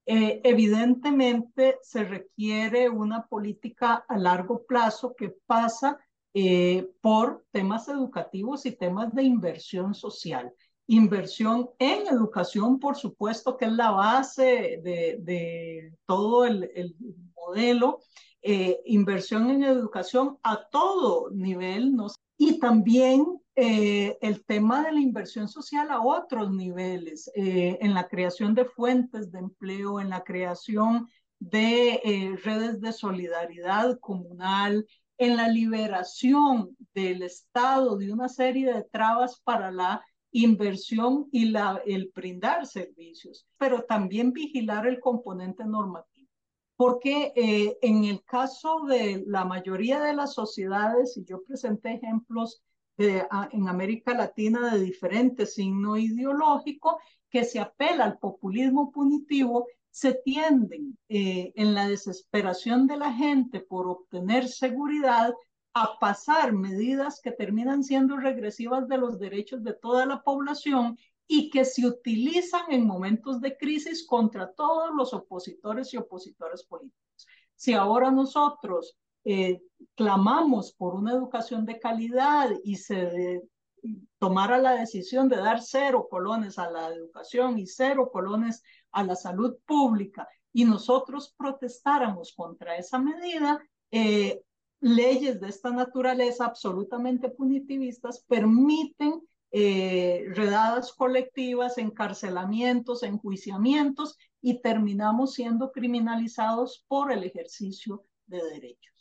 Evidentemente se requiere una política a largo plazo que pasa por temas educativos y temas de inversión social. Inversión en educación, por supuesto, que es la base de todo el modelo. Inversión en educación a todo nivel, ¿no? Y también el tema de la inversión social a otros niveles, en la creación de fuentes de empleo, en la creación de redes de solidaridad comunal, en la liberación del Estado de una serie de trabas para la inversión y el brindar servicios, pero también vigilar el componente normativo. Porque en el caso de la mayoría de las sociedades, y yo presenté ejemplos en América Latina de diferente signo ideológico, que se apela al populismo punitivo, se tienden en la desesperación de la gente por obtener seguridad a pasar medidas que terminan siendo regresivas de los derechos de toda la población y que se utilizan en momentos de crisis contra todos los opositores y opositores políticos. Si ahora nosotros clamamos por una educación de calidad y se tomara la decisión de dar 0 colones a la educación y 0 colones a la salud pública y nosotros protestáramos contra esa medida, leyes de esta naturaleza absolutamente punitivistas permiten redadas colectivas, encarcelamientos, enjuiciamientos y terminamos siendo criminalizados por el ejercicio de derechos.